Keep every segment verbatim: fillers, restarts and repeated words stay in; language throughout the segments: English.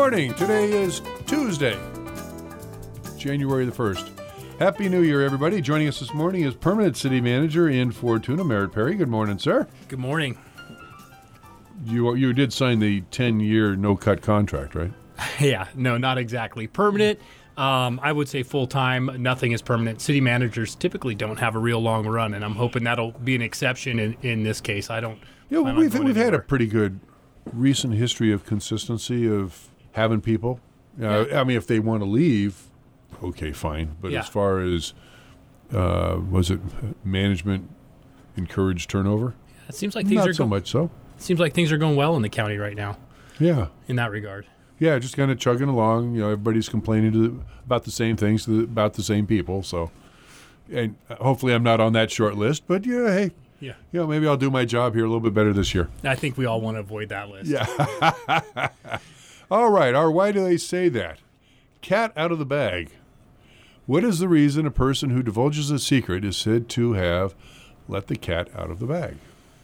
morning. Today is Tuesday, January the first. Happy New Year, everybody. Joining us this morning is Permanent City Manager in Fortuna, Merritt Perry. Good morning, sir. Good morning. You you did sign the ten-year no-cut contract, right? Yeah, no, not exactly. Permanent, um, I would say full-time. Nothing is permanent. City managers typically don't have a real long run, and I'm hoping that'll be an exception in, in this case. I don't. Yeah, well, we've we've had a pretty good recent history of consistency of having people. Uh, yeah. I mean, if they want to leave, okay, fine. But yeah. as far as uh, was it management encouraged turnover? Yeah, it seems like things not are so go- much so. It seems like things are going well in the county right now. Yeah, in that regard. Yeah, just kind of chugging along. You know, everybody's complaining to the, about the same things to the, about the same people. So, and hopefully, I'm not on that short list. But yeah, hey, yeah, you know, maybe I'll do my job here a little bit better this year. I think we all want to avoid that list. Yeah. All right. Or why do they say that? Cat out of the bag. What is the reason a person who divulges a secret is said to have let the cat out of the bag?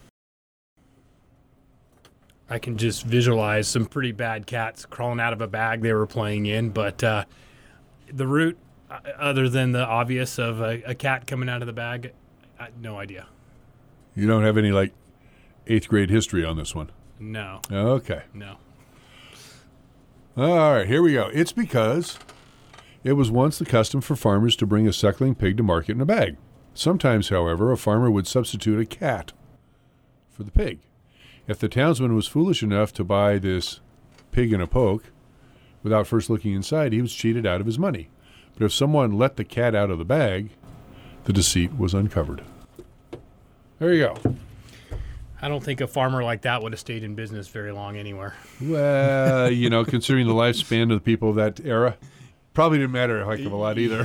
I can just visualize some pretty bad cats crawling out of a bag they were playing in. But uh, the root, uh, other than the obvious of a, a cat coming out of the bag, I, no idea. You don't have any, like, eighth grade history on this one? No. Okay. No. All right, here we go. It's because it was once the custom for farmers to bring a suckling pig to market in a bag. Sometimes, however, a farmer would substitute a cat for the pig. If the townsman was foolish enough to buy this pig in a poke without first looking inside, he was cheated out of his money. But if someone let the cat out of the bag, the deceit was uncovered. There you go. I don't think a farmer like that would have stayed in business very long anywhere. Well, you know, considering the lifespan of the people of that era, probably didn't matter a heck of a lot either.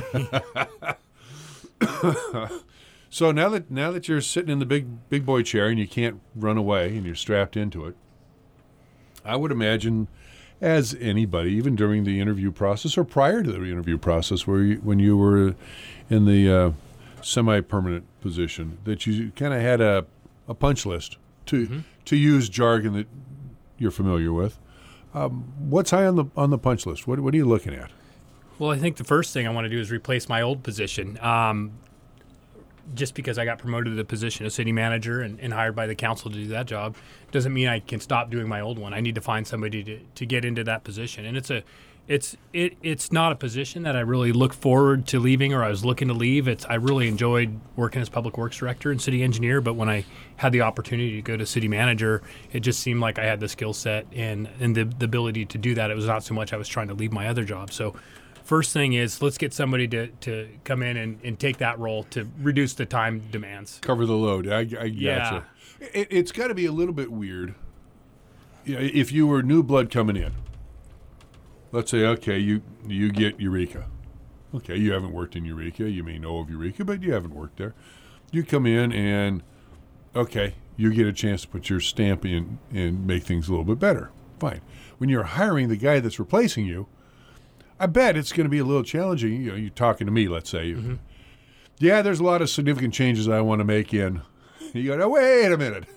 So now that now that you're sitting in the big big boy chair and you can't run away and you're strapped into it, I would imagine, as anybody, even during the interview process or prior to the interview process, where you, when you were in the uh, semi-permanent position, that you kind of had a, a punch list to mm-hmm. to use jargon that you're familiar with. Um, what's high on the on the punch list? What what are you looking at? Well, I think the first thing I want to do is replace my old position. Um, just because I got promoted to the position of city manager and, and hired by the council to do that job doesn't mean I can stop doing my old one. I need to find somebody to, to get into that position. And it's a it's it it's not a position that I really look forward to leaving or I was looking to leave. It's I really enjoyed working as public works director and city engineer, but when I had the opportunity to go to city manager, it just seemed like I had the skill set and, and the, the ability to do that. It was not so much I was trying to leave my other job. So first thing is let's get somebody to, to come in and, and take that role to reduce the time demands. Cover the load. I, I gotcha. Yeah. It, it's got to be a little bit weird. You know, if you were new blood coming in, let's say, okay, you you get Eureka. Okay, you haven't worked in Eureka. You may know of Eureka, but you haven't worked there. You come in and, okay, you get a chance to put your stamp in and make things a little bit better. Fine. When you're hiring the guy that's replacing you, I bet it's going to be a little challenging. You know, you're talking to me, let's say. Mm-hmm. Yeah, there's a lot of significant changes I want to make in. You go, no, wait a minute.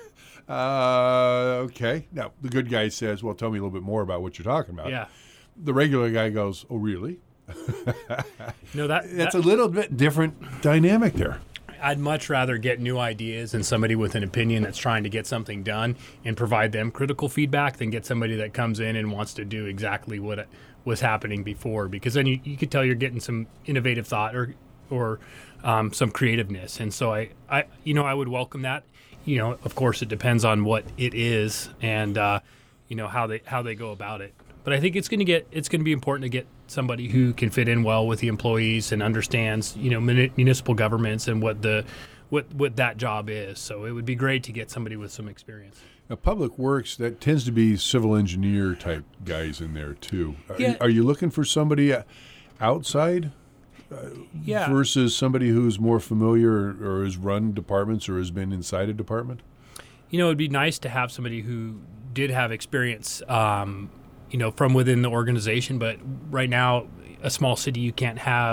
uh, okay. Now, the good guy says, well, tell me a little bit more about what you're talking about. Yeah. The regular guy goes, oh, really? No, that That's that, a little bit different dynamic there. I'd much rather get new ideas and somebody with an opinion that's trying to get something done and provide them critical feedback than get somebody that comes in and wants to do exactly what it was happening before, because then you, you could tell you're getting some innovative thought or or um, some creativeness. And so I, I, you know, I would welcome that. You know, of course, it depends on what it is and, uh, you know, how they how they go about it. But I think it's going to get it's going to be important to get somebody who can fit in well with the employees and understands, you know, muni- municipal governments and what the what what that job is. So it would be great to get somebody with some experience. Now, Public Works, that tends to be civil engineer type guys in there too. Are, Yeah. you, are you looking for somebody outside uh, Yeah. versus somebody who's more familiar or, or has run departments or has been inside a department? You know, it'd be nice to have somebody who did have experience, um, you know, from within the organization. But right now, a small city, you can't have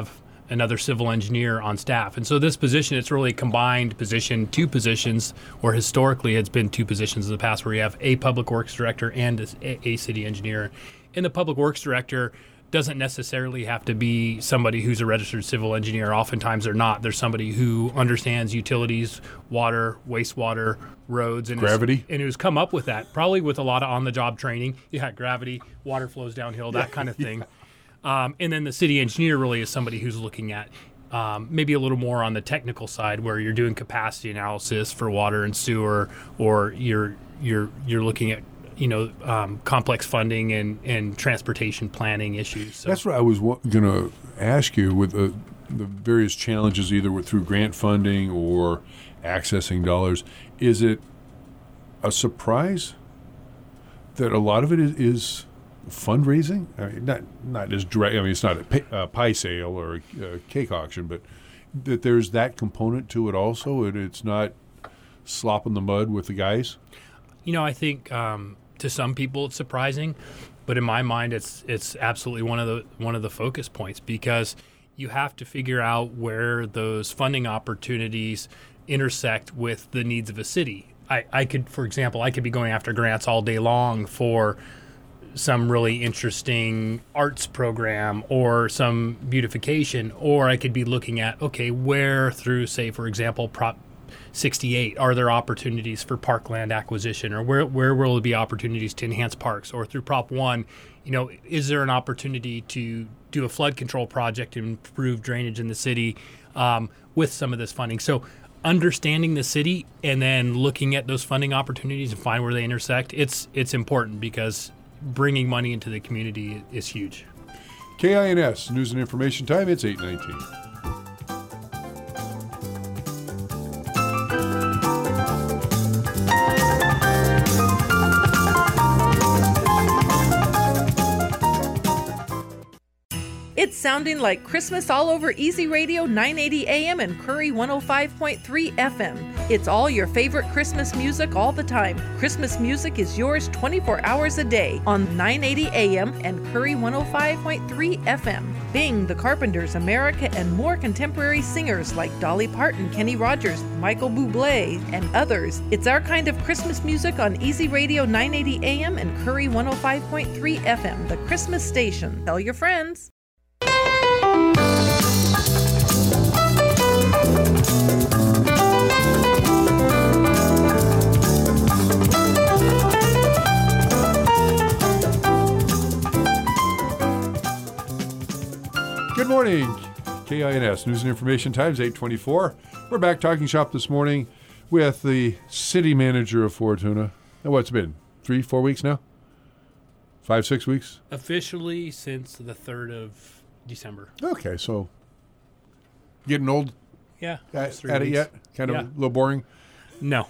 another civil engineer on staff. And so this position, it's really a combined position, two positions, or historically it's been two positions in the past where you have a public works director and a, a city engineer. And the public works director doesn't necessarily have to be somebody who's a registered civil engineer. Oftentimes they're not. There's somebody who understands utilities, water, wastewater, roads, and gravity, is, and who's come up with that, probably with a lot of on-the-job training. Yeah, gravity, water flows downhill, that kind of thing. Yeah. Um, and then the city engineer really is somebody who's looking at um, maybe a little more on the technical side, where you're doing capacity analysis for water and sewer, or you're you're you're looking at you know, um, complex funding and, and transportation planning issues. So. That's what I was w- going to ask you with the, the various challenges, either with, through grant funding or accessing dollars. Is it a surprise that a lot of it is, is fundraising? I mean, not not as direct. I mean, it's not a pie, a pie sale or a, a cake auction, but that there's that component to it also, and it's not slop in the mud with the guys. You know, I think um, to some people it's surprising, but in my mind, it's it's absolutely one of the one of the focus points, because you have to figure out where those funding opportunities intersect with the needs of a city. I, I could, for example, I could be going after grants all day long for some really interesting arts program or some beautification, or I could be looking at, okay, where through, say, for example, Prop sixty-eight, are there opportunities for parkland acquisition, or where where will there be opportunities to enhance parks? Or through Prop one, you know, is there an opportunity to do a flood control project and improve drainage in the city um, with some of this funding? So understanding the city and then looking at those funding opportunities and find where they intersect, it's it's important, because bringing money into the community is huge. K I N S, News and Information Time, it's eight nineteen. It's sounding like Christmas all over Easy Radio nine eighty A M and Curry one oh five point three F M. It's all your favorite Christmas music all the time. Christmas music is yours twenty-four hours a day on nine eighty A M and Curry one oh five point three F M. Bing, the Carpenters, America, and more contemporary singers like Dolly Parton, Kenny Rogers, Michael Bublé, and others. It's our kind of Christmas music on Easy Radio nine eighty A M and Curry one oh five point three F M, the Christmas station. Tell your friends. Good morning, K I N S News and Information Times, eight twenty-four. We're back talking shop this morning with the city manager of Fortuna. And what's it been? Three, four weeks now? Five, six weeks? Officially since the third of December. Okay, so getting old Yeah. at, three at it weeks. yet? Kind of Yeah. a little boring? No.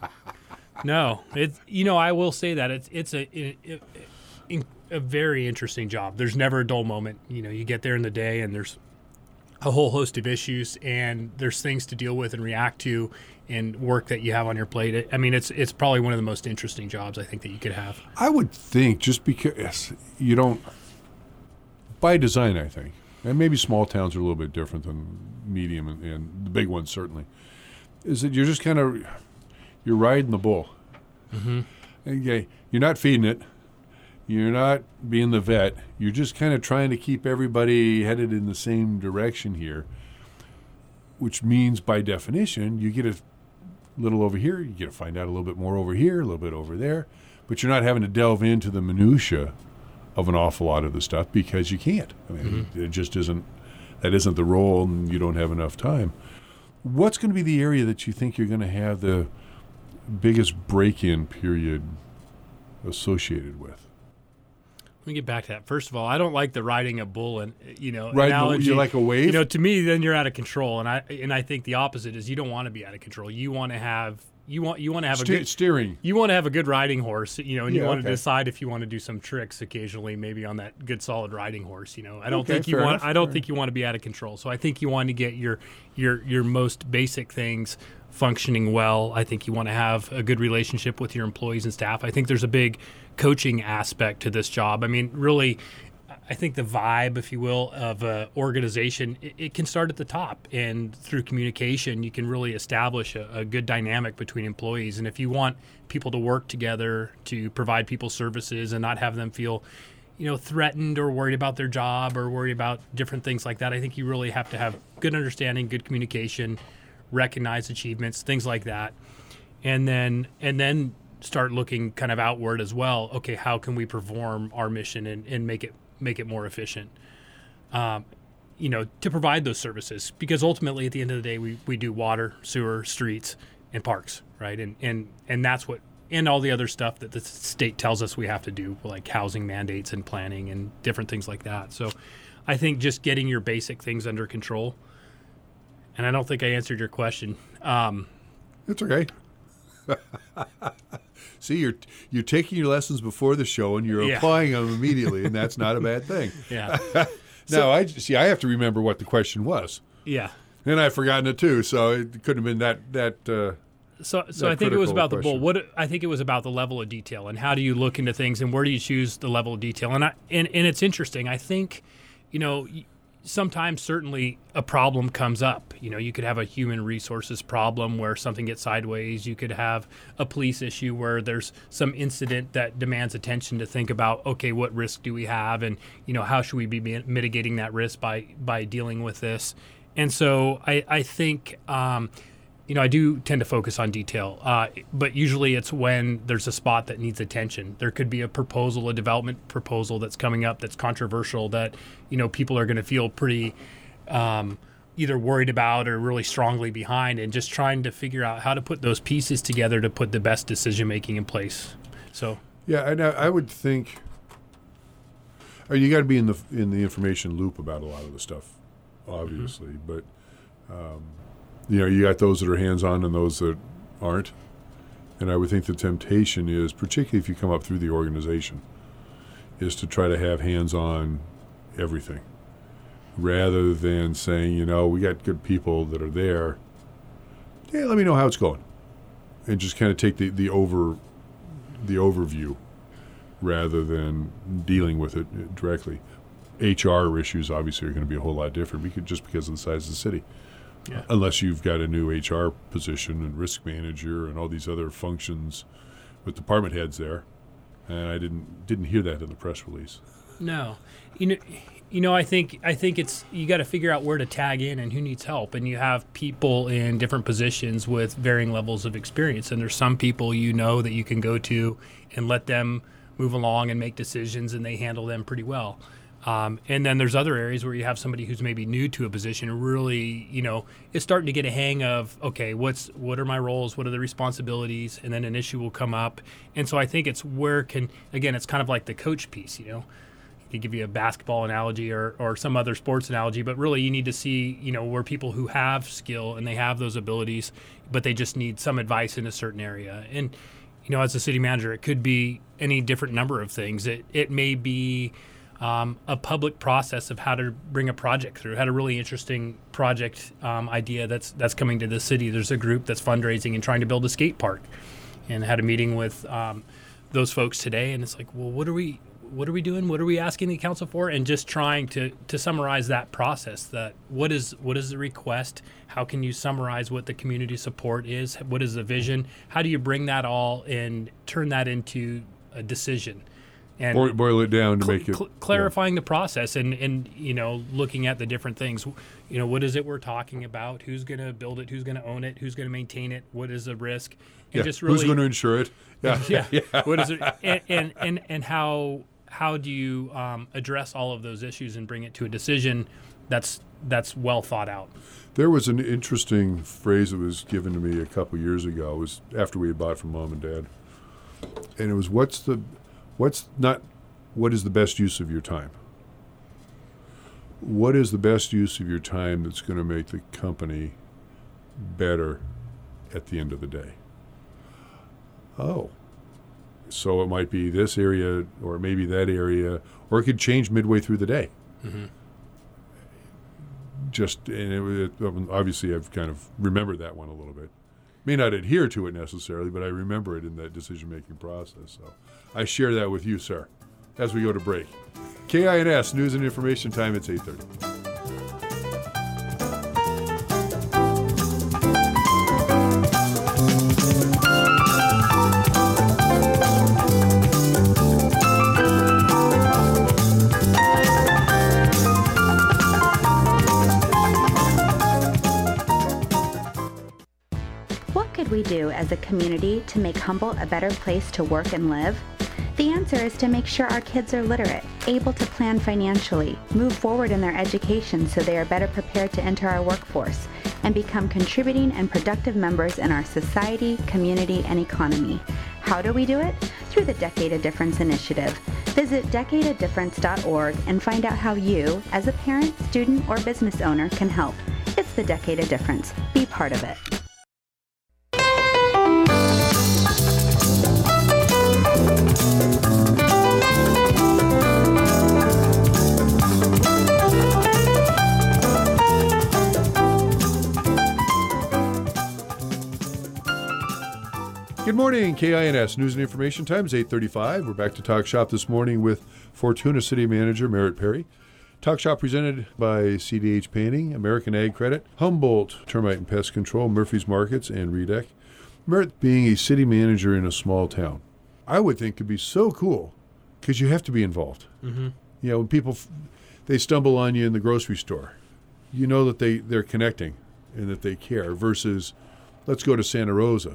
No. It's, you know, I will say that it's it's a it, it, it, a very interesting job. There's never a dull moment. You know, you get there in the day and there's a whole host of issues, and there's things to deal with and react to, and work that you have on your plate. I mean, it's it's probably one of the most interesting jobs I think that you could have. I would think, just because you don't, by design, I think, and maybe small towns are a little bit different than medium and, and the big ones certainly, is that you're just kind of, you're riding the bull. Mm-hmm. Okay, you're not feeding it. You're not being the vet. You're just kind of trying to keep everybody headed in the same direction here, which means, by definition, you get a little over here, you get to find out a little bit more over here, a little bit over there, but you're not having to delve into the minutia of an awful lot of the stuff, because you can't. I mean, mm-hmm. it just isn't, that isn't the role, and you don't have enough time. What's going to be the area that you think you're going to have the biggest break-in period associated with? Let me get back to that. First of all, I don't like the riding a bull and you know Riding analogy. You like a wave? You know, to me, then you're out of control, and I and I think the opposite is you don't want to be out of control. You want to have you want you want to have Ste- a good steering. You want to have a good riding horse, you know, and Yeah, you want okay. to decide if you want to do some tricks occasionally, maybe on that good solid riding horse. You know, I don't Okay, think you fair want. enough, I don't fair think you want to be out of control. So I think you want to get your your your most basic things functioning well. I think you want to have a good relationship with your employees and staff. I think there's a big coaching aspect to this job. I mean, really, I think the vibe, if you will, of an organization, it, it can start at the top, and through communication, you can really establish a, a good dynamic between employees. And if you want people to work together to provide people services and not have them feel, you know, threatened or worried about their job or worried about different things like that, I think you really have to have good understanding, good communication, recognize achievements, things like that, and then and then start looking kind of outward as well. Okay, how can we perform our mission and, and make it make it more efficient, um, you know, to provide those services? Because ultimately, at the end of the day, we, we do water, sewer, streets, and parks, right? And and and that's what, and all the other stuff that the state tells us we have to do, like housing mandates and planning and different things like that. So I think just getting your basic things under control. And I don't think I answered your question. Um, it's okay. See, you're you're taking your lessons before the show and you're Yeah. applying them immediately, and that's not a bad thing. Yeah. Now, I see. I have to remember what the question was, Yeah. and I've forgotten it too. So it couldn't have been that that. Uh, So, so that I think it was critical about the bull. question. What I think it was about the level of detail and how do you look into things and where do you choose the level of detail. And I and, and it's interesting. I think, you know, y- sometimes certainly a problem comes up. You know, you could have a human resources problem where something gets sideways. You could have a police issue where there's some incident that demands attention to think about, okay, what risk do we have, and you know, how should we be mi- mitigating that risk by by dealing with this. And so I I think. Um, You know, I do tend to focus on detail, uh, but usually it's when there's a spot that needs attention. There could be a proposal, a development proposal that's coming up that's controversial that, you know, people are going to feel pretty um, either worried about or really strongly behind, and just trying to figure out how to put those pieces together to put the best decision-making in place. So, yeah, and I, I would think. I mean, you got to be in the in the information loop about a lot of the stuff, obviously, mm-hmm. but. Um, You know, you got those that are hands-on and those that aren't. And I would think the temptation is, particularly if you come up through the organization, is to try to have hands-on everything. Rather than saying, you know, we got good people that are there. Yeah, let me know how it's going. And just kind of take the, the over the overview rather than dealing with it directly. H R issues obviously are going to be a whole lot different because, just because of the size of the city. Yeah. Unless you've got a new H R position and risk manager and all these other functions with department heads there, and I didn't didn't hear that in the press release. No, you know, you know, I think I think it's you got to figure out where to tag in and who needs help, and you have people in different positions with varying levels of experience, and there's some people you know that you can go to and let them move along and make decisions, and they handle them pretty well. Um, and then there's other areas where you have somebody who's maybe new to a position and really, you know, is starting to get a hang of, okay, what's what are my roles, what are the responsibilities, and then an issue will come up. And so I think it's where can, again, it's kind of like the coach piece, you know. I could give you a basketball analogy or, or some other sports analogy, but really you need to see, you know, where people who have skill and they have those abilities, but they just need some advice in a certain area. And, you know, as a city manager, it could be any different number of things. It it may be Um, a public process of how to bring a project through. Had a really interesting project um, idea that's that's coming to the city. There's a group that's fundraising and trying to build a skate park, and had a meeting with um, those folks today. And it's like, well, what are we what are we doing? What are we asking the council for? And just trying to to summarize that process. That what is what is the request? How can you summarize what the community support is? What is the vision? How do you bring that all and turn that into a decision? And boil, boil it down to cl- make it cl- clarifying yeah. the process and, and you know looking at the different things. You know, what is it we're talking about? Who's going to build it? Who's going to own it? Who's going to maintain it? What is the risk? And yeah. just really, who's going to insure it? Yeah, yeah. yeah. What is it? And and and, and how how do you um, address all of those issues and bring it to a decision that's that's well thought out? There was an interesting phrase that was given to me a couple years ago. It was after we had bought from Mom and Dad, and it was what's the What's not, what is the best use of your time? What is the best use of your time that's going to make the company better at the end of the day? Oh, so it might be this area or maybe that area, or it could change midway through the day. Mm-hmm. Just, and it, it, obviously I've kind of remembered that one a little bit. May not adhere to it necessarily, but I remember it in that decision-making process. So I share that with you, sir. as we go to break. K I N S News and Information Time. It's eight thirty. What could we do as a community to make Humboldt a better place to work and live? The answer is to make sure our kids are literate, able to plan financially, move forward in their education so they are better prepared to enter our workforce, and become contributing and productive members in our society, community, and economy. How do we do it? Through the Decade of Difference initiative. Visit decade of difference dot org and find out how you, as a parent, student, or business owner, can help. It's the Decade of Difference. Be part of it. Good morning, K I N S News and Information Time is eight thirty-five. We're back to Talk Shop this morning with Fortuna City Manager Merritt Perry. Talk Shop presented by C D H Painting, American Ag Credit, Humboldt Termite and Pest Control, Murphy's Markets, and Redec. Merritt being a city manager in a small town, I would think could be so cool because you have to be involved. Mm-hmm. You know, when people, f- they stumble on you in the grocery store, you know that they, they're connecting and that they care versus let's go to Santa Rosa.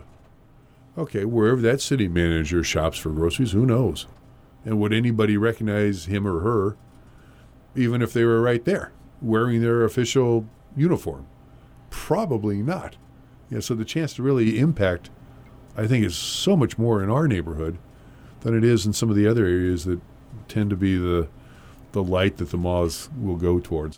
Okay, wherever that city manager shops for groceries, who knows? And would anybody recognize him or her, even if they were right there, wearing their official uniform? Probably not. Yeah, so the chance to really impact, I think, is so much more in our neighborhood than it is in some of the other areas that tend to be the the light that the moths will go towards.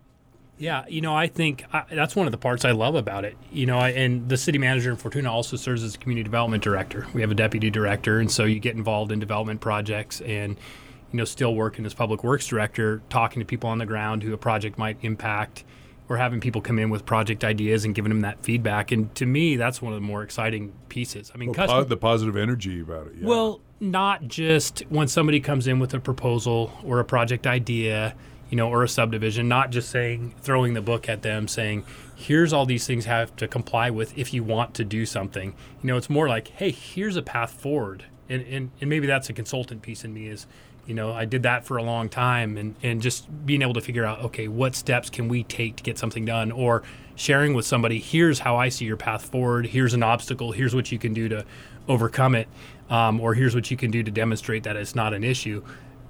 Yeah, you know, I think I, that's one of the parts I love about it. You know, I, and the city manager in Fortuna also serves as a community development director. We have a deputy director, and so you get involved in development projects and, you know, still working as public works director, talking to people on the ground who a project might impact, or having people come in with project ideas and giving them that feedback. And to me, that's one of the more exciting pieces. I mean, Well, custom- po- the positive energy about it. Yeah. Well, not just when somebody comes in with a proposal or a project idea, you know, or a subdivision, not just saying, throwing the book at them saying, here's all these things have to comply with if you want to do something. You know, it's more like, hey, here's a path forward. And, and, and maybe that's a consultant piece in me is, you know, I did that for a long time and, and just being able to figure out, okay, what steps can we take to get something done? Or sharing with somebody, here's how I see your path forward. Here's an obstacle. Here's what you can do to overcome it. Um, or here's what you can do to demonstrate that it's not an issue.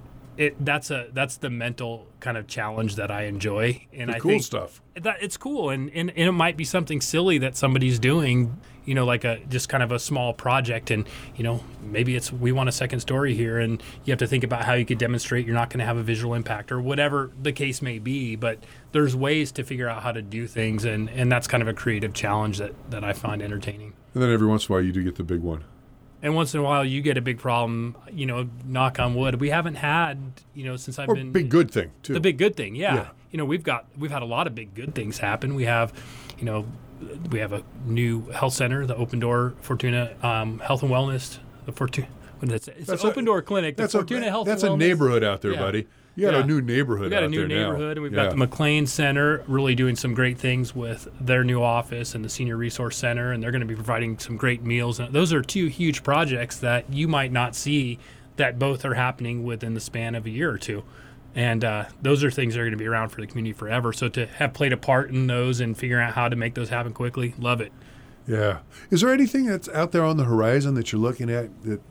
It that's a that's the mental kind of challenge that I enjoy, and the I cool think stuff. that it's cool, and, and and it might be something silly that somebody's doing, you know, like a just kind of a small project, and you know maybe it's we want a second story here, and you have to think about how you could demonstrate you're not going to have a visual impact or whatever the case may be, but there's ways to figure out how to do things, and and that's kind of a creative challenge that that I find entertaining. And then every once in a while you do get the big one. And once in a while, you get a big problem. You know, knock on wood. We haven't had, you know, since I've Or been big good thing, too. the big good thing. Yeah. Yeah. You know, we've got we've had a lot of big good things happen. We have, you know, we have a new health center, the Open Door Fortuna um, Health and Wellness. The Fortuna. What is it? It's That's the a- Open Door Clinic. The That's Fortuna a, Health. That's and a Wellness. neighborhood out there, Yeah. buddy. You got Yeah. a new neighborhood We've got out a new there now. neighborhood, and we've Yeah. got the McLean Center really doing some great things with their new office and the Senior Resource Center, and they're going to be providing some great meals. And those are two huge projects that you might not see that both are happening within the span of a year or two. And uh, those are things that are going to be around for the community forever. So to have played a part in those and figuring out how to make those happen quickly, love it. Yeah. Is there anything that's out there on the horizon that you're looking at that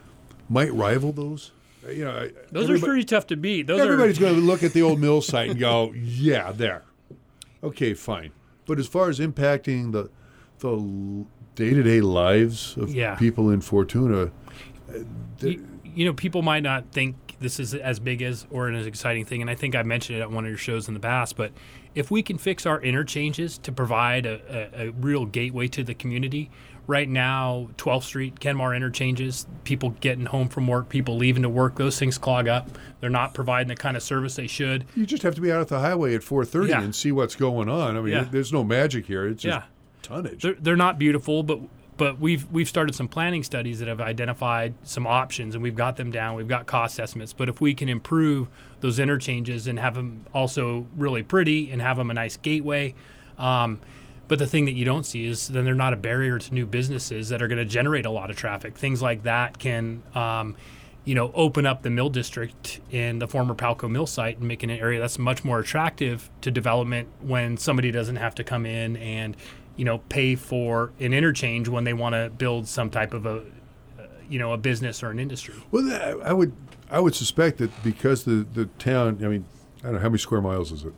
might rival those? You know, I- Those everybody- are pretty tough to beat. Those Everybody's are, going to look at the old mill site and go, "Yeah, there." Okay, fine. But as far as impacting the the l- day-to-day lives of Yeah. people in Fortuna, uh, th- you, you know, people might not think this is as big as or an as exciting thing, and I think I mentioned it at one of your shows in the past, but if we can fix our interchanges to provide a, a, a real gateway to the community, right now, twelfth Street, Kenmar interchanges, people getting home from work, people leaving to work, those things clog up. They're not providing the kind of service they should. you just have to be out at the highway at four thirty Yeah. and see what's going on. I mean, Yeah. there's no magic here. It's just Yeah. tonnage. They're, they're not beautiful, but but we've we've started some planning studies that have identified some options, and we've got them down. We've got cost estimates. But if we can improve those interchanges and have them also really pretty and have them a nice gateway, um, but the thing that you don't see is then they're not a barrier to new businesses that are going to generate a lot of traffic. Things like that can, um, you know, open up the mill district in the former Palco mill site and make an area that's much more attractive to development when somebody doesn't have to come in and, you know, pay for an interchange when they want to build some type of a, uh, you know, a business or an industry. Well, that- I would I would suspect that because the, the town, I mean, I don't know, how many square miles is it?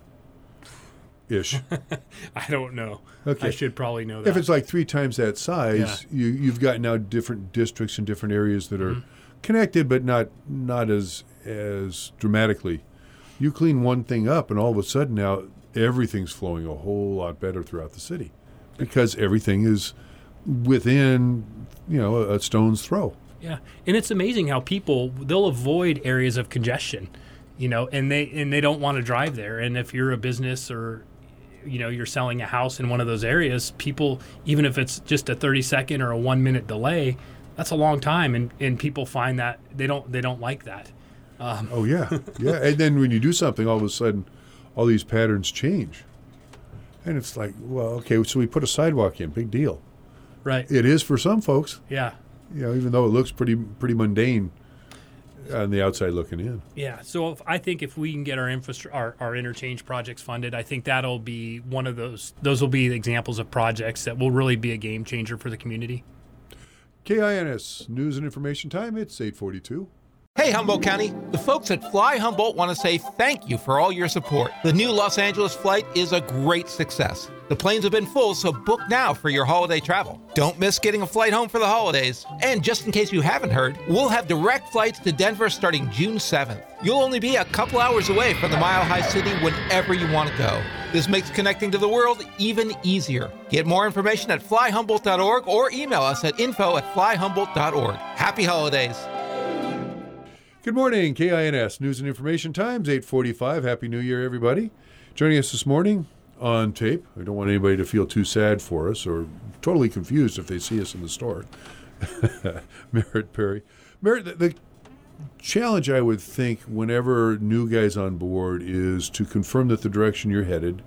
Ish. I don't know. Okay. I should probably know that. If it's like three times that size, you, you've got now different districts and different areas that are Mm-hmm. connected, but not not as as dramatically. You clean one thing up, and all of a sudden now everything's flowing a whole lot better throughout the city because everything is within, you know, a, a stone's throw. Yeah, and it's amazing how people they'll avoid areas of congestion, you know, and they and they don't want to drive there. And if you're a business or, you know, you're selling a house in one of those areas, people, even if it's just a thirty second or a one minute delay, that's a long time, and, and people find that they don't they don't like that. Um, Oh yeah, yeah. And then when you do something, all of a sudden, all these patterns change, and it's like, well, okay, so we put a sidewalk in, big deal. right? It is for some folks, Yeah. you know, even though it looks pretty pretty mundane on the outside looking in. Yeah, so if, I think if we can get our infrastru- our, our interchange projects funded, I think that'll be one of those. Those will be examples of projects that will really be a game changer for the community. K I N S News and Information Time. It's eight forty-two. Hey, Humboldt County. The folks at Fly Humboldt want to say thank you for all your support. The new Los Angeles flight is a great success. The planes have been full, so book now for your holiday travel. Don't miss getting a flight home for the holidays. And just in case you haven't heard, we'll have direct flights to Denver starting June seventh. You'll only be a couple hours away from the Mile High City whenever you want to go. This makes connecting to the world even easier. Get more information at fly humboldt dot org or email us at info at fly humboldt dot org. Happy holidays. Good morning, K I N S News and Information Times, eight forty-five. Happy New Year, everybody. Joining us this morning on tape, I don't want anybody to feel too sad for us or totally confused if they see us in the store, Merritt Perry. Merritt, the, the challenge I would think whenever new guys on board is to confirm that the direction you're headed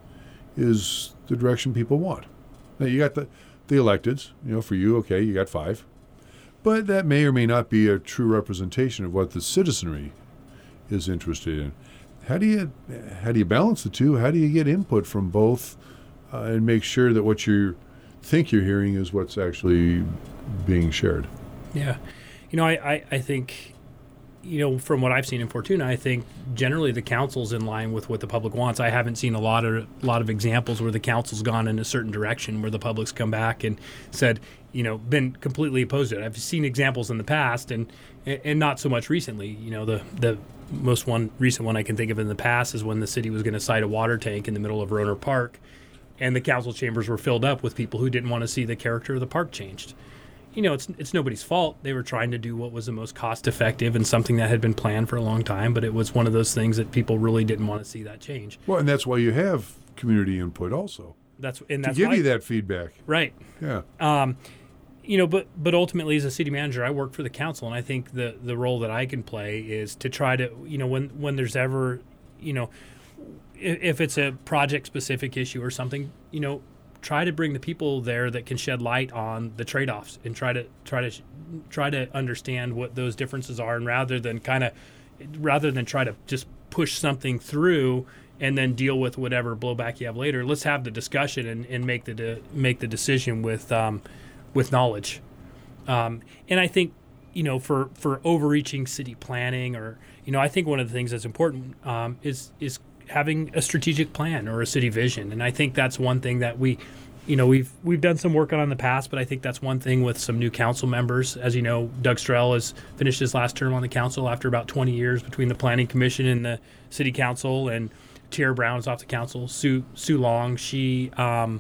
is the direction people want. Now, you got the, the electeds, you know, for you, okay, you got five. But that may or may not be a true representation of what the citizenry is interested in. How do you how do you balance the two? How do you get input from both uh, and make sure that what you think you're hearing is what's actually being shared? Yeah, you know, I, I, I think, you know, from what I've seen in Fortuna, I think generally the council's in line with what the public wants. I haven't seen a lot of lot of examples where the council's gone in a certain direction where the public's come back and said, you know, been completely opposed to it. I've seen examples in the past and and not so much recently. You know, the the most one recent one I can think of in the past is when the city was going to site a water tank in the middle of Roner Park, and the council chambers were filled up with people who didn't want to see the character of the park changed. You know, it's it's nobody's fault. They were trying to do what was the most cost effective and something that had been planned for a long time, but it was one of those things that people really didn't want to see that change. Well, and that's why you have community input also. That's and To that's give why, you that feedback. right. Yeah. Um, you know, but but ultimately, as a city manager, I work for the council, and I think the the role that I can play is to try to, you know, when when there's ever, you know, if, if it's a project specific issue or something, you know, try to bring the people there that can shed light on the trade-offs and try to try to try to understand what those differences are, and rather than kind of rather than try to just push something through and then deal with whatever blowback you have later, let's have the discussion and, and make the de- make the decision with um, with knowledge. Um, and I think, you know, for, for overreaching city planning, or, you know, I think one of the things that's important um, is is having a strategic plan or a city vision. And I think that's one thing that we, you know, we've we've done some work on in the past, but I think that's one thing with some new council members. As you know, Doug Strell has finished his last term on the council after about twenty years between the Planning Commission and the City Council, and Tierra Brown is off the council. Sue Sue Long, she um,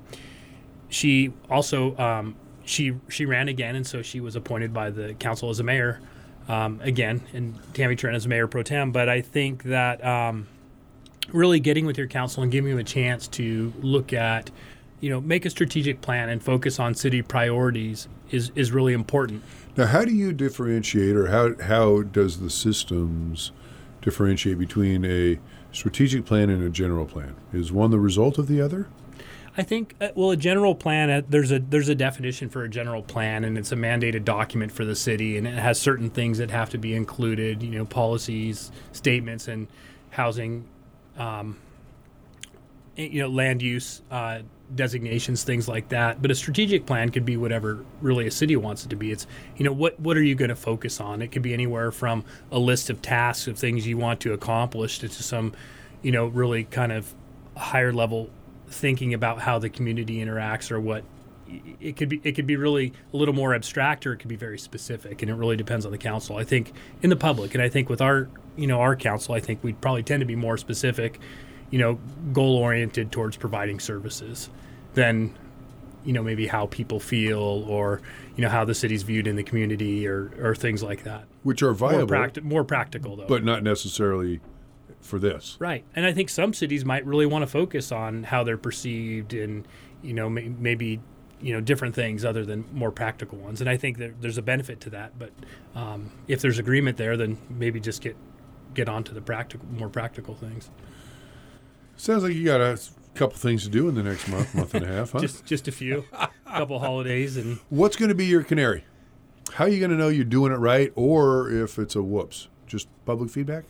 she also um, she she ran again, and so she was appointed by the council as a mayor um, again, and Tammy Trent as mayor pro tem. But I think that um, really getting with your council and giving them a chance to look at, you know, make a strategic plan and focus on city priorities is, is really important. Now, how do you differentiate, or how how does the systems differentiate between a strategic plan and a general plan? Is one the result of the other? I think, uh, well, a general plan, uh, there's a there's a definition for a general plan, and it's a mandated document for the city, and it has certain things that have to be included, you know, policies, statements, and housing, um, you know, land use uh, designations, things like that. But a strategic plan could be whatever really a city wants it to be. It's, you know, what what are you going to focus on? It could be anywhere from a list of tasks of things you want to accomplish to some, you know, really kind of higher level thinking about how the community interacts, or what it could be. It could be really a little more abstract, or it could be very specific, and it really depends on the council. I think in the public, and I think with our, you know, our council, I think we'd probably tend to be more specific, you know, goal oriented towards providing services than, you know, maybe how people feel, or, you know, how the city's viewed in the community, or, or things like that. Which are viable. More, practi- more practical, though. But not necessarily for this. Right. And I think some cities might really want to focus on how they're perceived, and, you know, may- maybe, you know, different things other than more practical ones. And I think that there's a benefit to that. But um, if there's agreement there, then maybe just get get on to the practical, more practical things. Sounds like you got a couple things to do in the next month, month and a half, huh? Just just a few, a couple holidays. And what's going to be your canary? How are you going to know you're doing it right, or if it's a whoops? Just public feedback?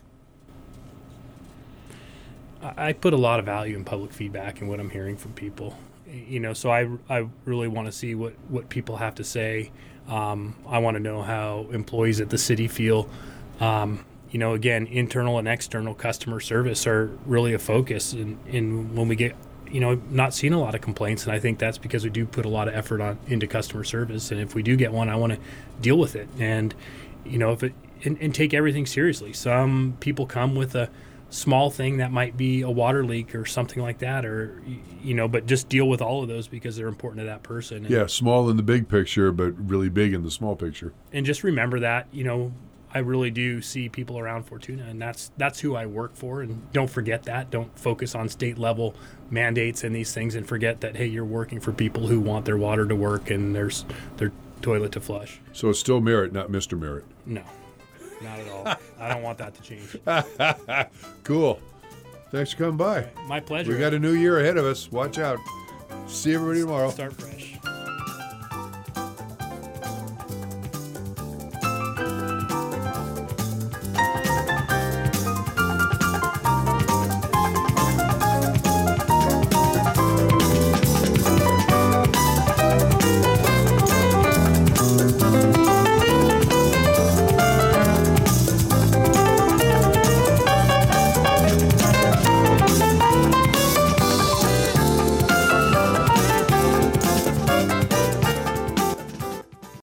I, I put a lot of value in public feedback and what I'm hearing from people. You know, so I, I really want to see what, what people have to say. Um, I want to know how employees at the city feel. Um, you know, again, internal and external customer service are really a focus. And in, in when we get, you know, not seeing a lot of complaints, and I think that's because we do put a lot of effort on into customer service. And if we do get one, I want to deal with it. And, you know, if it and, and take everything seriously. Some people come with a small thing that might be a water leak or something like that, or, you know, but just deal with all of those because they're important to that person. And, yeah, small in the big picture, but really big in the small picture. And just remember that, you know, I really do see people around Fortuna, and that's that's who I work for. And don't forget that. Don't focus on state level mandates and these things, and forget that, hey, you're working for people who want their water to work and there's their toilet to flush. So it's still Merritt, not Mister Merritt. No. Not at all. I don't want that to change. Cool. Thanks for coming by. My pleasure. We got a new year ahead of us. Watch out. See everybody tomorrow. Start fresh.